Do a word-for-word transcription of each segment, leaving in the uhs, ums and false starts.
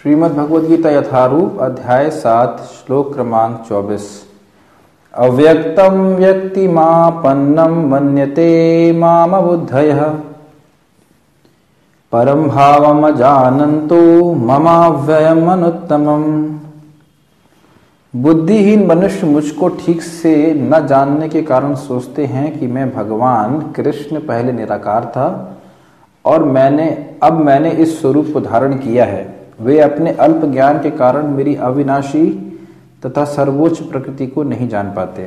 श्रीमद् भगवद गीता यथारूप अध्याय सात श्लोक क्रमांक चौबीस। अव्यक्तम व्यक्तिमापन्नम मन्यते मामबुद्धयः परम भावम जानन्तो ममाव्ययम अनुत्तमम्। बुद्धिहीन मनुष्य मुझको ठीक से न जानने के कारण सोचते हैं कि मैं भगवान कृष्ण पहले निराकार था और मैंने अब मैंने इस स्वरूप को धारण किया है। वे अपने अल्प ज्ञान के कारण मेरी अविनाशी तथा सर्वोच्च प्रकृति को नहीं जान पाते।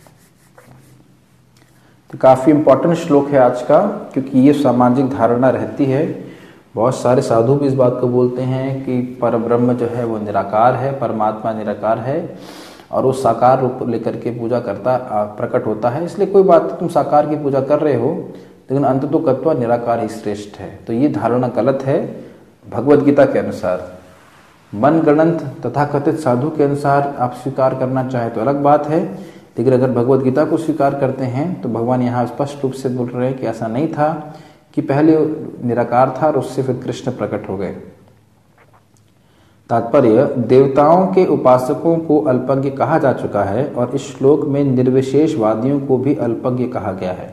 तो काफी इंपॉर्टेंट श्लोक है आज का, क्योंकि ये सामाजिक धारणा रहती है। बहुत सारे साधु भी इस बात को बोलते हैं कि परब्रह्म जो है वो निराकार है, परमात्मा निराकार है और वो साकार रूप लेकर के पूजा करता प्रकट होता है। इसलिए कोई बात, तुम साकार की पूजा कर रहे हो लेकिन अंत तो तत्व निराकार ही श्रेष्ठ है। तो ये धारणा गलत है। भगवद गीता के अनुसार, मनगणंत तथा कथित साधु के अनुसार आप स्वीकार करना चाहे तो अलग बात है, लेकिन अगर भगवद गीता को स्वीकार करते हैं तो भगवान यहाँ स्पष्ट रूप से बोल रहे हैं कि ऐसा नहीं था कि पहले निराकार था और उससे फिर कृष्ण प्रकट हो गए। तात्पर्य, देवताओं के उपासकों को अल्पज्ञ कहा जा चुका है और इस श्लोक में निर्विशेषवादियों को भी अल्पज्ञ कहा गया है,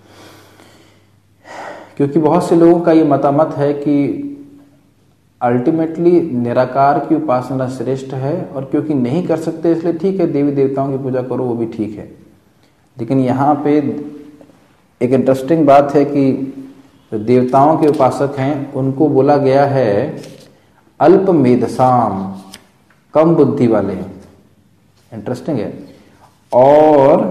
क्योंकि बहुत से लोगों का ये मतामत है कि अल्टीमेटली निराकार की उपासना श्रेष्ठ है और क्योंकि नहीं कर सकते इसलिए ठीक है, देवी देवताओं की पूजा करो, वो भी ठीक है। लेकिन यहाँ पे एक इंटरेस्टिंग बात है कि जो देवताओं के उपासक हैं उनको बोला गया है अल्प मेधसाम, कम बुद्धि वाले हैं। इंटरेस्टिंग है। और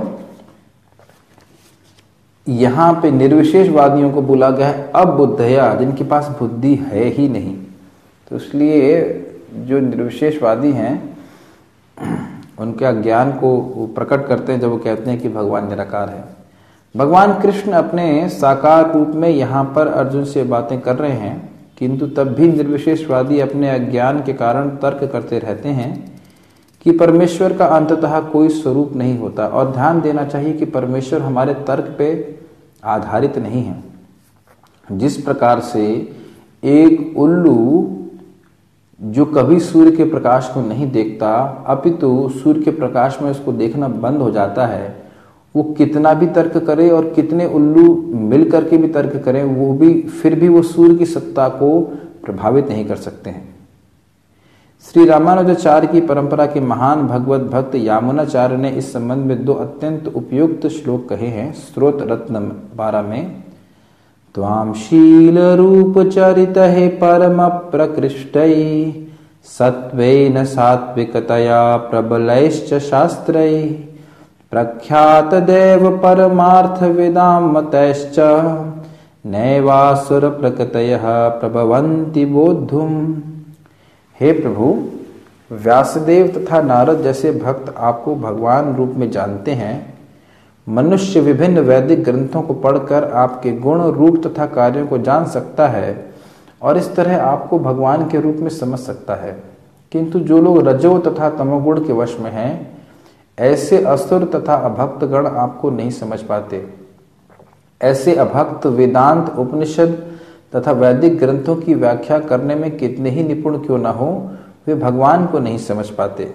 यहाँ पे निर्विशेषवादियों को बोला गया है अबुद्धया, जिनके पास बुद्धि है ही नहीं। तो इसलिए जो निर्विशेषवादी हैं उनके ज्ञान को प्रकट करते हैं जब वो कहते हैं कि भगवान निराकार है। भगवान कृष्ण अपने साकार रूप में यहाँ पर अर्जुन से बातें कर रहे हैं, किंतु तब भी निर्विशेषवादी अपने अज्ञान के कारण तर्क करते रहते हैं कि परमेश्वर का अंततः कोई स्वरूप नहीं होता। और ध्यान देना चाहिए कि परमेश्वर हमारे तर्क पे आधारित नहीं है। जिस प्रकार से एक उल्लू जो कभी सूर्य के प्रकाश को नहीं देखता, अपितु सूर्य के प्रकाश में उसको देखना बंद हो जाता है, वो कितना भी तर्क करे और कितने उल्लू मिल करके भी तर्क करें, वो भी फिर भी वो सूर्य की सत्ता को प्रभावित नहीं कर सकते हैं। श्री रामानुजाचार्य की परंपरा के महान भगवत भक्त यामुनाचार्य ने इस संबंध में दो अत्यंत उपयुक्त श्लोक कहे हैं। स्रोत रत्न बारह में, त्वां शील रूप चरित हे परम प्रकृष्टै सत्वेन सात्विकतया प्रबलैश्च शास्त्रै प्रख्यात देव परमार्थ वेदाम मतैश्च नैवासुर प्रकृतयः प्रभवन्ति बोद्धुम। हे प्रभु, व्यासदेव तथा नारद जैसे भक्त आपको भगवान रूप में जानते हैं। मनुष्य विभिन्न वैदिक ग्रंथों को पढ़कर आपके गुण, रूप तथा कार्यों को जान सकता है और इस तरह आपको भगवान के रूप में समझ सकता है। किंतु जो लोग रजो तथा तमोगुण के वश में हैं, ऐसे असुर तथा अभक्त गण आपको नहीं समझ पाते। ऐसे अभक्त वेदांत, उपनिषद तथा वैदिक ग्रंथों की व्याख्या करने में कितने ही निपुण क्यों न हो, वे भगवान को नहीं समझ पाते।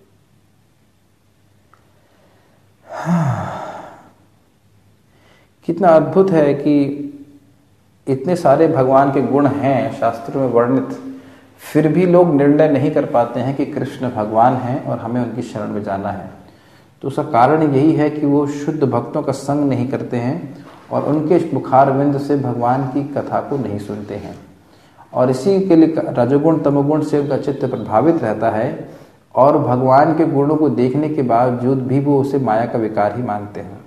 कितना अद्भुत है कि इतने सारे भगवान के गुण हैं शास्त्रों में वर्णित, फिर भी लोग निर्णय नहीं कर पाते हैं कि कृष्ण भगवान हैं और हमें उनकी शरण में जाना है। तो उसका कारण यही है कि वो शुद्ध भक्तों का संग नहीं करते हैं और उनके मुखारविंद से भगवान की कथा को नहीं सुनते हैं, और इसी के लिए रजोगुण तमोगुण से उनका चित्त प्रभावित रहता है और भगवान के गुणों को देखने के बावजूद भी वो उसे माया का विकार ही मानते हैं।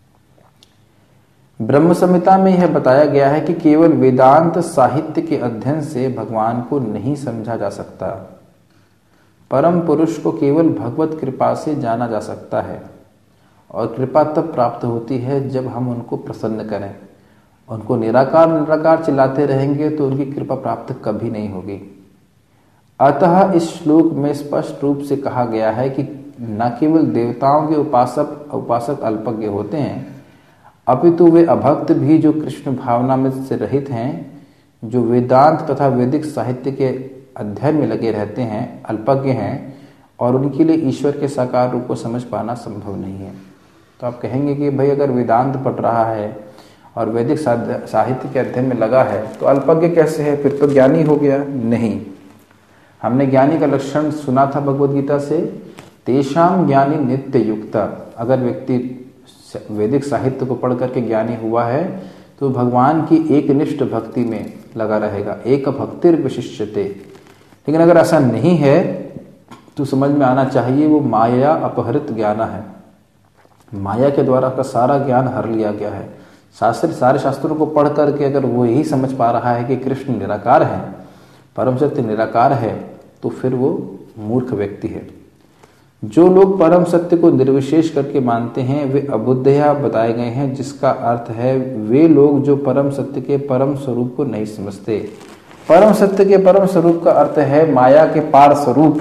ब्रह्म संहिता में यह बताया गया है कि केवल वेदांत साहित्य के अध्ययन से भगवान को नहीं समझा जा सकता। परम पुरुष को केवल भगवत कृपा से जाना जा सकता है और कृपा तब प्राप्त होती है जब हम उनको प्रसन्न करें। उनको निराकार निराकार चिल्लाते रहेंगे तो उनकी कृपा प्राप्त कभी नहीं होगी। अतः इस श्लोक में स्पष्ट रूप से कहा गया है कि न केवल देवताओं के उपासक उपासक अल्पज्ञ होते हैं, अपितु वे अभक्त भी जो कृष्ण भावना में से रहित हैं, जो वेदांत तथा वैदिक साहित्य के अध्ययन में लगे रहते हैं, अल्पज्ञ हैं, और उनके लिए ईश्वर के साकार रूप को समझ पाना संभव नहीं है। तो आप कहेंगे कि भाई अगर वेदांत पढ़ रहा है और वैदिक साहित्य के अध्ययन में लगा है तो अल्पज्ञ कैसे है, फिर तो ज्ञानी हो गया? नहीं। हमने ज्ञानी का लक्षण सुना था भगवद गीता से, तेषाम ज्ञानी नित्य युक्ता। अगर व्यक्ति वैदिक साहित्य को पढ़ करके ज्ञानी हुआ है तो भगवान की एक निष्ठ भक्ति में लगा रहेगा, एक भक्तिर विशिष्यते। लेकिन अगर ऐसा नहीं है तो समझ में आना चाहिए वो माया अपहृत ज्ञान है, माया के द्वारा का सारा ज्ञान हर लिया गया है। शास्त्र सारे शास्त्रों को पढ़ करके अगर वो यही समझ पा रहा है कि कृष्ण निराकार है, परम सत्य निराकार है, तो फिर वो मूर्ख व्यक्ति है। जो लोग परम सत्य को निर्विशेष करके मानते हैं वे अबुद्धया बताए गए हैं, जिसका अर्थ है वे लोग जो परम सत्य के परम स्वरूप को नहीं समझते। परम सत्य के परम स्वरूप का अर्थ है माया के पार स्वरूप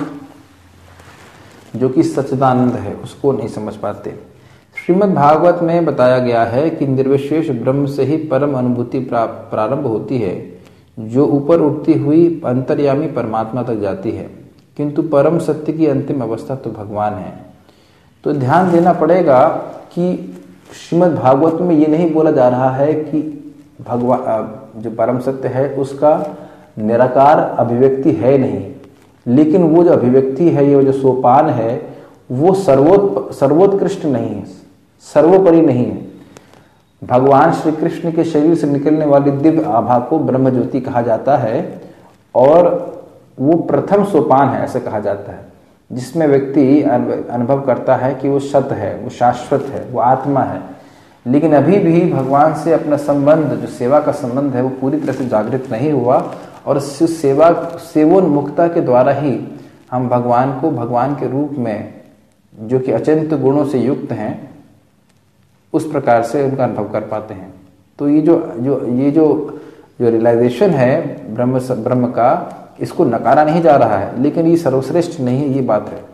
जो कि सच्चिदानंद है, उसको नहीं समझ पाते। श्रीमद् भागवत में बताया गया है कि निर्विशेष ब्रह्म से ही परम अनुभूति प्रारंभ होती है, जो ऊपर उठती हुई अंतर्यामी परमात्मा तक जाती है, किंतु परम सत्य की अंतिम अवस्था तो भगवान है। तो ध्यान देना पड़ेगा कि श्रीमद् भागवत में ये नहीं बोला जा रहा है कि भगवान जो परम सत्य है उसका निराकार अभिव्यक्ति है नहीं, लेकिन वो जो अभिव्यक्ति है, ये जो सोपान है, वो सर्वोत् सर्वोत्कृष्ट नहीं है, सर्वोपरि नहीं है। भगवान श्री कृष्ण के शरीर से निकलने वाली दिव्य आभा को ब्रह्म ज्योति कहा जाता है और वो प्रथम सोपान है ऐसे कहा जाता है, जिसमें व्यक्ति अनुभव करता है कि वो सत्य है, वो शाश्वत है, वो आत्मा है। लेकिन अभी भी भगवान से अपना संबंध, जो सेवा का संबंध है, वो पूरी तरह से जागृत नहीं हुआ, और सेवा सेवोन्मुक्ता के द्वारा ही हम भगवान को भगवान के रूप में, जो कि अचिंत्य गुणों से युक्त हैं, उस प्रकार से उनका अनुभव कर पाते हैं। तो ये जो जो ये जो जो रियलाइजेशन है ब्रह्म ब्रह्म का, इसको नकारा नहीं जा रहा है, लेकिन ये सर्वश्रेष्ठ नहीं है, ये बात है।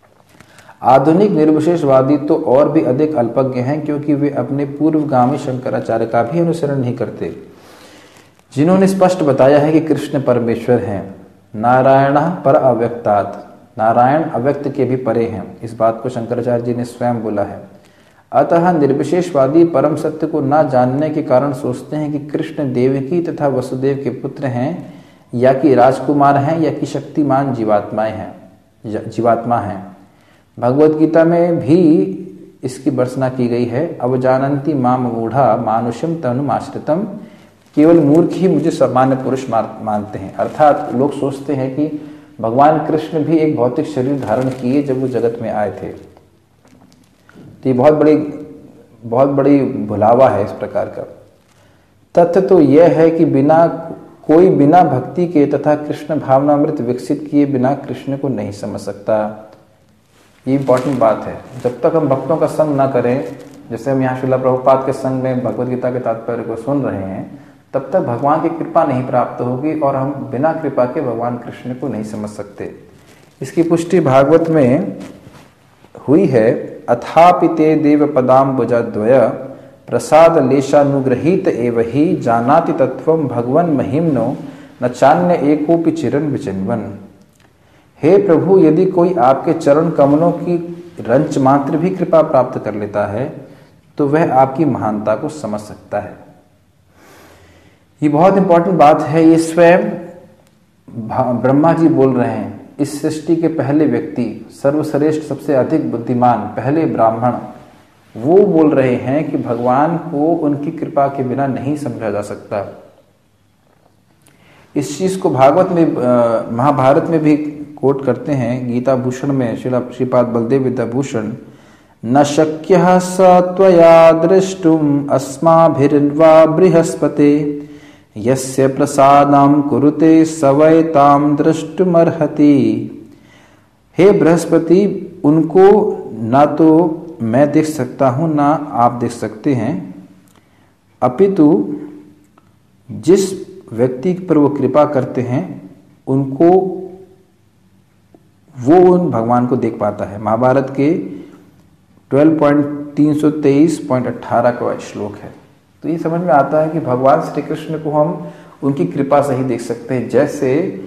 आधुनिक निर्विशेषवादी तो और भी अधिक अल्पज्ञ हैं, क्योंकि वे अपने पूर्वगामी शंकराचार्य का भी अनुसरण नहीं करते, जिन्होंने स्पष्ट बताया है कि कृष्ण परमेश्वर हैं, नारायण पर अव्यक्तात्, नारायण अव्यक्त के भी परे हैं। इस बात को शंकराचार्य जी ने स्वयं बोला है। अतः निर्विशेषवादी परम सत्य को न जानने के कारण सोचते हैं कि कृष्ण देवकी तथा वसुदेव के पुत्र हैं, या कि राजकुमार हैं, या कि शक्तिमान जीवात्माएं हैं जीवात्मा हैं। भगवत गीता में भी इसकी भर्त्सना की गई है। अवजानन्ति माम मूढ़ा मानुषम तनुमाश्रितम, केवल मूर्ख ही मुझे सामान्य पुरुष मानते हैं। अर्थात लोग सोचते हैं कि भगवान कृष्ण भी एक भौतिक शरीर धारण किए जब वो जगत में आए थे। तो ये बहुत बड़ी बहुत बड़ी भुलावा है इस प्रकार का। तथ्य तो यह है कि बिना कोई बिना भक्ति के तथा कृष्ण भावनामृत विकसित किए बिना कृष्ण को नहीं समझ सकता। ये इंपॉर्टेंट बात है। जब तक हम भक्तों का संग ना करें, जैसे हम यहाँ श्रील प्रभुपाद के संग में भगवद गीता के तात्पर्य को सुन रहे हैं, तब तक भगवान की कृपा नहीं प्राप्त होगी और हम बिना कृपा के भगवान कृष्ण को नहीं समझ सकते। इसकी पुष्टि भागवत में हुई है। अथापि ते देव पदाम्बुजद्वय प्रसाद लेशानुग्रहीत एव ही जानाति तत्वं भगवन् महिम्नो न चान्य एकोपि चिरन विचिन्वन। हे प्रभु, यदि कोई आपके चरण कमलों की रंच मात्र भी कृपा प्राप्त कर लेता है तो वह आपकी महानता को समझ सकता है। ये बहुत इंपॉर्टेंट बात है। ये स्वयं ब्रह्मा जी बोल रहे हैं। इस सृष्टि के पहले व्यक्ति, सर्वश्रेष्ठ, सबसे अधिक बुद्धिमान, पहले ब्राह्मण, वो बोल रहे हैं कि भगवान को उनकी कृपा के बिना नहीं समझा जा सकता। इस चीज को भागवत में, महाभारत में भी कोट करते हैं। गीता भूषण में श्रीपाद बलदेव विद्याभूषण, न शक्यः स त्वया द्रष्टुम अस्माभिर्वा बृहस्पते यस्य प्रसादं कुरुते स वै तां द्रष्टुमर्हति। हे बृहस्पति, उनको ना तो मैं देख सकता हूं ना आप देख सकते हैं, अपितु जिस व्यक्ति पर वो कृपा करते हैं उनको वो उन भगवान को देख पाता है। महाभारत के बारह पॉइंट तीन सौ तेईस पॉइंट अठारह का श्लोक है। तो ये समझ में आता है कि भगवान श्री कृष्ण को हम उनकी कृपा से ही देख सकते हैं। जैसे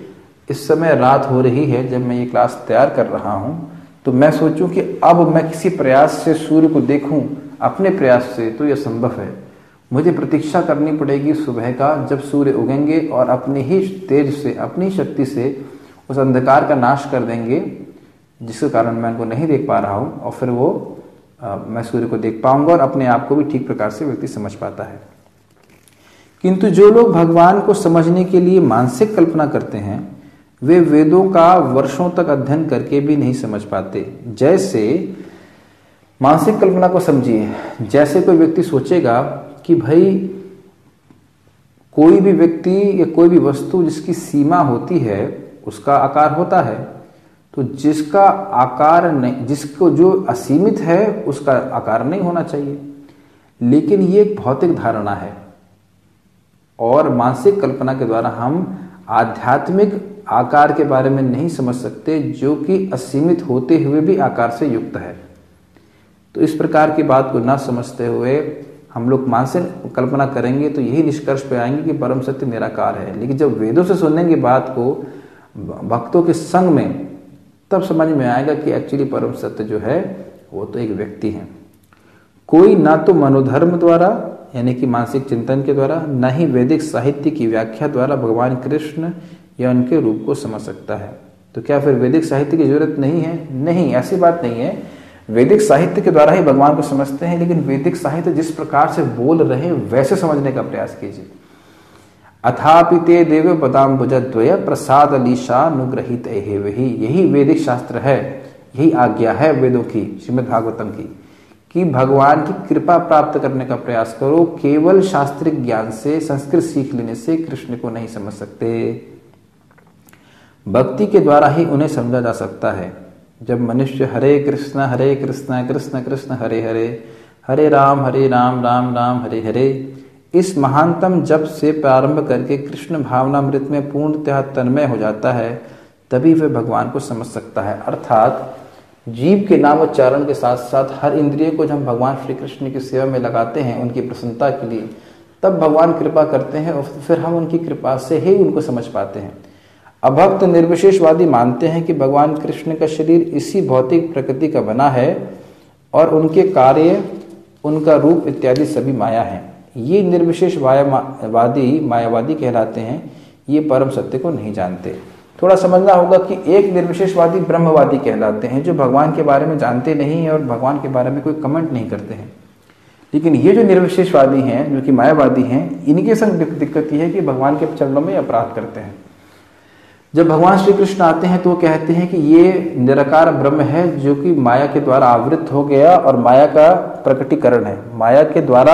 इस समय रात हो रही है जब मैं ये क्लास तैयार कर रहा हूँ, तो मैं सोचूं कि अब मैं किसी प्रयास से सूर्य को देखूं अपने प्रयास से, तो यह संभव है। मुझे प्रतीक्षा करनी पड़ेगी सुबह का, जब सूर्य उगेंगे और अपने ही तेज से, अपनी शक्ति से उस अंधकार का नाश कर देंगे जिसके कारण मैं उनको नहीं देख पा रहा हूँ, और फिर वो आ, मैं सूर्य को देख पाऊंगा और अपने आप को भी ठीक प्रकार से व्यक्ति समझ पाता है। किंतु जो लोग भगवान को समझने के लिए मानसिक कल्पना करते हैं, वे वेदों का वर्षों तक अध्ययन करके भी नहीं समझ पाते। जैसे मानसिक कल्पना को समझिए, जैसे कोई व्यक्ति सोचेगा कि भाई कोई भी व्यक्ति या कोई भी वस्तु जिसकी सीमा होती है उसका आकार होता है, तो जिसका आकार नहीं, जिसको जो असीमित है उसका आकार नहीं होना चाहिए। लेकिन ये एक भौतिक धारणा है और मानसिक कल्पना के द्वारा हम आध्यात्मिक आकार के बारे में नहीं समझ सकते जो कि असीमित होते हुए भी आकार से युक्त है। तो इस प्रकार की बात को ना समझते हुए हम लोग मानसिक कल्पना करेंगे तो यही निष्कर्ष पे आएंगे कि परम सत्य निराकार है। लेकिन जब वेदों से सुनेंगे बात को भक्तों के संग में, तब समझ में आएगा कि एक्चुअली परम सत्य जो है वो तो एक व्यक्ति है। कोई ना तो मनोधर्म द्वारा यानी कि मानसिक चिंतन के द्वारा, न ही वैदिक साहित्य की व्याख्या द्वारा भगवान कृष्ण या उनके रूप को समझ सकता है। तो क्या फिर वैदिक साहित्य की जरूरत नहीं है? नहीं, ऐसी बात नहीं है। वैदिक साहित्य के द्वारा ही भगवान को समझते हैं, लेकिन वैदिक साहित्य जिस प्रकार से बोल रहे हैं वैसे समझने का प्रयास कीजिए। अथापि ते देव पदाम्बुजद्वय प्रसाद लीशानुग्रहित वही, यही वैदिक शास्त्र है, यही आज्ञा है वेदों की, श्रीमद् भागवतम की, कि भगवान की कृपा प्राप्त करने का प्रयास करो। केवल शास्त्रिक ज्ञान से, संस्कृत सीख लेने से कृष्ण को नहीं समझ सकते। भक्ति के द्वारा ही उन्हें समझा जा सकता है। जब मनुष्य हरे कृष्ण हरे कृष्ण कृष्ण कृष्ण हरे हरे, हरे राम हरे राम राम राम हरे हरे, इस महानतम जप से प्रारंभ करके कृष्ण भावनामृत में पूर्णतः तन्मय हो जाता है, तभी वह भगवान को समझ सकता है। अर्थात जीव के नाम उच्चारण के साथ साथ हर इंद्रिय को जब हम भगवान श्री कृष्ण की सेवा में लगाते हैं उनकी प्रसन्नता के लिए, तब भगवान कृपा करते हैं और फिर हम उनकी कृपा से ही उनको समझ पाते हैं। अभक्त निर्विशेषवादी मानते हैं कि भगवान कृष्ण का शरीर इसी भौतिक प्रकृति का बना है और उनके कार्य, उनका रूप इत्यादि सभी माया है। ये निर्विशेषवादी मायावादी कहलाते हैं। ये परम सत्य को नहीं जानते। थोड़ा समझना होगा कि एक निर्विशेषवादी ब्रह्मवादी कहलाते हैं, जो भगवान के बारे में जानते नहीं हैं और भगवान के बारे में कोई कमेंट नहीं करते हैं। लेकिन ये जो निर्विशेषवादी हैं, जो कि मायावादी हैं, इनके संग दिक्कत यह है कि भगवान के चरणों में अपराध करते हैं। जब भगवान श्री कृष्ण आते हैं तो वो कहते हैं कि ये निराकार ब्रह्म है जो कि माया के द्वारा आवृत हो गया और माया का प्रकटीकरण है, माया के द्वारा,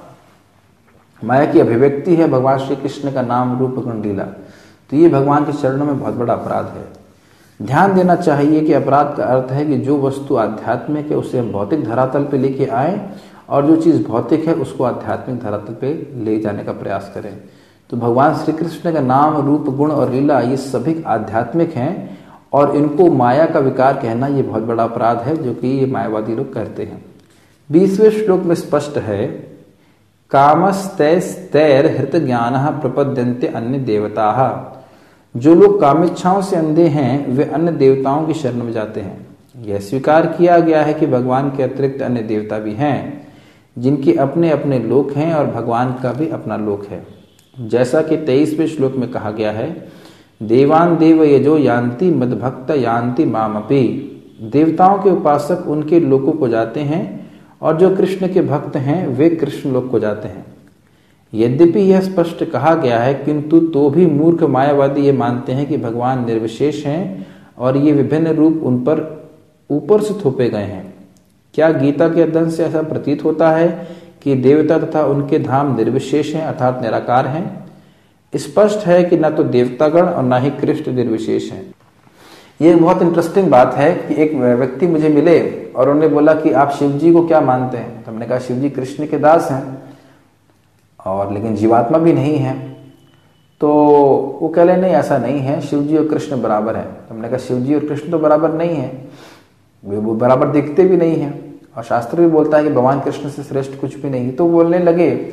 माया की अभिव्यक्ति है भगवान श्री कृष्ण का नाम रूप गुण लीला। तो ये भगवान के चरणों में बहुत बड़ा अपराध है। ध्यान देना चाहिए कि अपराध का अर्थ है कि जो वस्तु आध्यात्मिक है उसे हम भौतिक धरातल पे लेके आए और जो चीज़ भौतिक है उसको आध्यात्मिक धरातल पे ले जाने का प्रयास करें। तो भगवान श्री कृष्ण का नाम रूप गुण और लीला ये सभी आध्यात्मिक हैं और इनको माया का विकार कहना ये बहुत बड़ा अपराध है जो कि ये मायावादी लोग करते हैं। बीसवें श्लोक में स्पष्ट है, कामस्तैस्तैर हृत ज्ञान प्रपद्यन्ते अन्य देवता। जो लोग कामेच्छाओं से अंधे हैं वे अन्य देवताओं की शरण में जाते हैं। यह स्वीकार किया गया है कि भगवान के अतिरिक्त अन्य देवता भी हैं जिनके अपने अपने लोक हैं और भगवान का भी अपना लोक है। जैसा कि तेईसवें श्लोक में कहा गया है, देवान देव यजो यान्ति मद्भक्त यान्ति मामपि। देवताओं के उपासक उनके लोकों को जाते हैं और जो कृष्ण के भक्त हैं वे कृष्ण लोक को जाते हैं। यद्यपि यह स्पष्ट कहा गया है, किंतु तो भी मूर्ख मायावादी ये मानते हैं कि भगवान निर्विशेष हैं और ये विभिन्न रूप उन पर ऊपर से थोपे गए हैं। क्या गीता के अध्ययन से ऐसा प्रतीत होता है कि देवता तथा उनके धाम निर्विशेष हैं अर्थात निराकार हैं? स्पष्ट है कि न तो देवतागण और न ही कृष्ण निर्विशेष हैं। ये बहुत इंटरेस्टिंग बात है कि एक व्यक्ति मुझे मिले और उन्होंने बोला कि आप शिव जी को क्या मानते हैं? तो हमने कहा शिव जी कृष्ण के दास हैं और लेकिन जीवात्मा भी नहीं है। तो वो कह रहे नहीं ऐसा नहीं है, शिव जी और कृष्ण बराबर है। तो हमने कहा शिव जी और कृष्ण तो बराबर नहीं है, वो बराबर दिखते भी नहीं है और शास्त्र भी बोलता है कि भगवान कृष्ण से श्रेष्ठ कुछ भी नहीं। तो बोलने लगे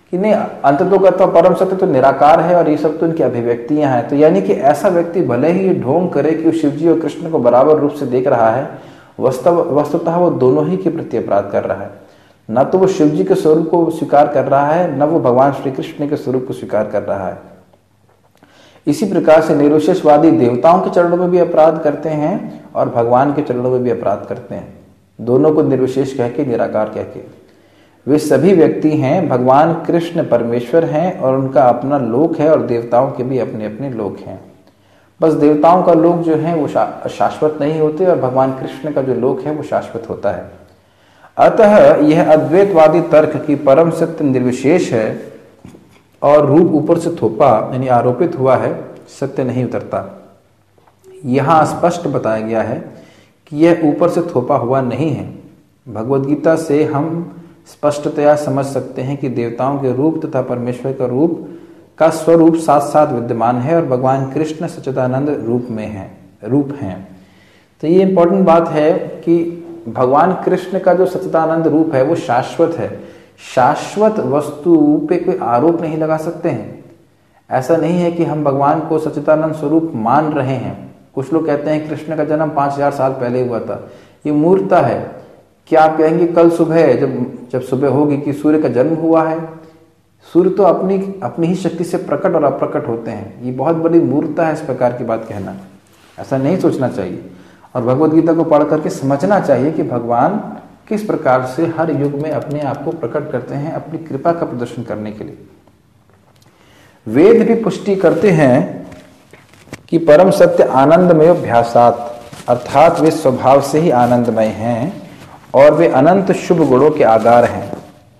कि नहीं अंततोगत्वा परम सत्य तो निराकार है और ये सब तो इनकी अभिव्यक्तियां हैं। तो यानी कि ऐसा व्यक्ति भले ही ढोंग करे कि वो शिव जी और कृष्ण को बराबर रूप से देख रहा है, वस्तव वस्तुतः वो दोनों ही के प्रति अपराध कर रहा है। न तो वो शिव जी के स्वरूप को स्वीकार कर रहा है, न वो भगवान श्री कृष्ण के स्वरूप को स्वीकार कर रहा है। इसी प्रकार से निर्विशेषवादी देवताओं के चरणों में भी अपराध करते हैं और भगवान के चरणों में भी अपराध करते हैं, दोनों को निर्विशेष कह के, निराकार कह के। वे सभी व्यक्ति हैं, भगवान कृष्ण परमेश्वर हैं और उनका अपना लोक है और देवताओं के भी अपने अपने लोक हैं। बस देवताओं का लोक जो है वो शा, शाश्वत नहीं होते और भगवान कृष्ण का जो लोक है वो शाश्वत होता है। अतः यह अद्वैतवादी तर्क की परम सत्य निर्विशेष है और रूप ऊपर से थोपा यानी आरोपित हुआ है, सत्य नहीं उतरता। यहां स्पष्ट बताया गया है कि यह ऊपर से थोपा हुआ नहीं है। भगवद गीता से हम स्पष्टतया समझ सकते हैं कि देवताओं के रूप तथा परमेश्वर का रूप का स्वरूप साथ साथ विद्यमान है और भगवान कृष्ण सच्चिदानंद रूप में है रूप हैं। तो ये इंपॉर्टेंट बात है कि भगवान कृष्ण का जो सच्चिदानंद रूप है वो शाश्वत है। शाश्वत वस्तु पे कोई आरोप नहीं लगा सकते हैं। ऐसा नहीं है कि हम भगवान को सच्चिदानंद स्वरूप मान रहे हैं। कुछ लोग कहते हैं कृष्ण का जन्म पांच हजार साल पहले हुआ था, ये मूर्खता है। क्या आप कहेंगे कल सुबह जब जब सुबह होगी कि सूर्य का जन्म हुआ है? सूर्य तो अपनी अपनी ही शक्ति से प्रकट और अप्रकट होते हैं। ये बहुत बड़ी मूर्खता है इस प्रकार की बात कहना। ऐसा नहीं सोचना चाहिए और भगवद गीता को पढ़ करके समझना चाहिए कि भगवान किस प्रकार से हर युग में अपने आप को प्रकट करते हैं अपनी कृपा का प्रदर्शन करने के लिए। वेद भी पुष्टि करते हैं कि परम सत्य आनंदमय अभ्यासात, अर्थात वे स्वभाव से ही आनंदमय हैं और वे अनंत शुभ गुणों के आगार हैं।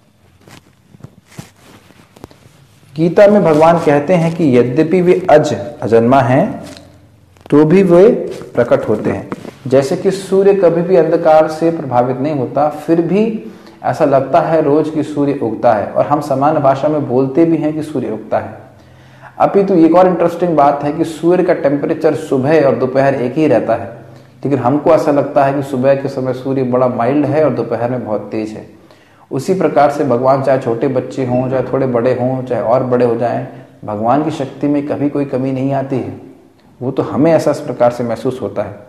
गीता में भगवान कहते हैं कि यद्यपि वे अज अजन्मा हैं तो भी वे प्रकट होते हैं। जैसे कि सूर्य कभी भी अंधकार से प्रभावित नहीं होता, फिर भी ऐसा लगता है रोज कि सूर्य उगता है और हम सामान्य भाषा में बोलते भी हैं कि सूर्य उगता है। अपितु एक और इंटरेस्टिंग बात है कि सूर्य का टेम्परेचर सुबह और दोपहर एक ही रहता है, लेकिन हमको ऐसा लगता है कि सुबह के समय सूर्य बड़ा माइल्ड है और दोपहर में बहुत तेज है। उसी प्रकार से भगवान चाहे छोटे बच्चे हों, चाहे थोड़े बड़े हों, चाहे और बड़े हो जाएं, भगवान की शक्ति में कभी कोई कमी नहीं आती है। वो तो हमें ऐसा इस प्रकार से महसूस होता है।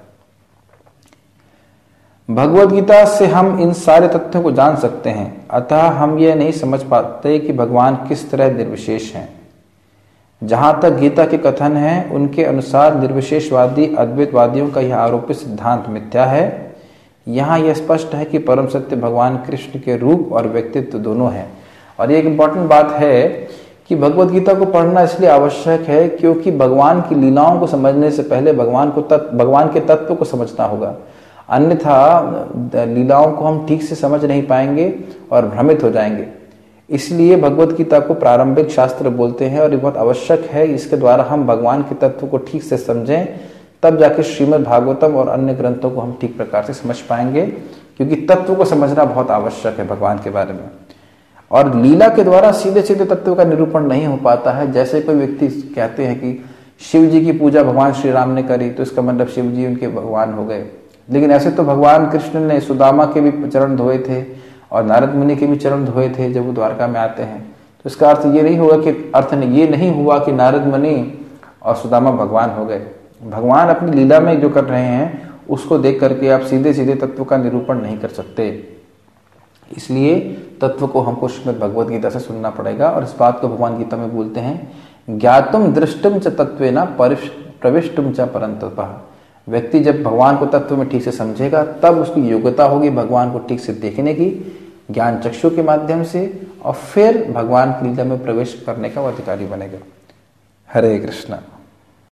भगवद गीता से हम इन सारे तथ्यों को जान सकते हैं, अतः हम यह नहीं समझ पाते कि भगवान किस तरह निर्विशेष हैं। जहां तक गीता के कथन है उनके अनुसार निर्विशेषवादी अद्वैतवादियों का यह आरोपित सिद्धांत मिथ्या है। यहाँ यह स्पष्ट है कि परम सत्य भगवान कृष्ण के रूप और व्यक्तित्व दोनों हैं। और एक इम्पॉर्टेंट बात है कि भगवद गीता को पढ़ना इसलिए आवश्यक है क्योंकि भगवान की लीलाओं को समझने से पहले भगवान को तत्व भगवान के तत्व को समझना होगा, अन्यथा लीलाओं को हम ठीक से समझ नहीं पाएंगे और भ्रमित हो जाएंगे। इसलिए भगवद गीता को प्रारंभिक शास्त्र बोलते हैं और ये बहुत आवश्यक है। इसके द्वारा हम भगवान के तत्व को ठीक से समझें, तब जाके श्रीमद् भागवतम और अन्य ग्रंथों को हम ठीक प्रकार से समझ पाएंगे, क्योंकि तत्व को समझना बहुत आवश्यक है भगवान के बारे में। और लीला के द्वारा सीधे सीधे तत्व का निरूपण नहीं हो पाता है। जैसे कोई व्यक्ति कहते हैं कि शिव जी की पूजा भगवान श्री राम ने करी तो इसका मतलब शिव जी उनके भगवान हो गए, लेकिन ऐसे तो भगवान कृष्ण ने सुदामा के भी चरण धोए थे और नारद मुनि के भी चरण धोए थे जब वो द्वारका में आते हैं। तो इसका अर्थ ये नहीं होगा कि अर्थ ने ये नहीं हुआ कि नारद मुनि और सुदामा भगवान हो गए। भगवान अपनी लीला में जो कर रहे हैं उसको देख करके आप सीधे सीधे तत्व का निरूपण नहीं कर सकते। इसलिए तत्व को हमको श्रीमद् भगवद गीता से सुनना पड़ेगा। और इस बात को भगवान गीता में बोलते हैं, ज्ञातुम दृष्टुम च तत्वेन प्रविष्टुम च परन्तपः। व्यक्ति जब भगवान को तत्व में ठीक से समझेगा तब उसकी योग्यता होगी भगवान को ठीक से देखने की ज्ञान चक्षु के माध्यम से, और फिर भगवान की लीला में प्रवेश करने का वो अधिकारी बनेगा। हरे कृष्णा।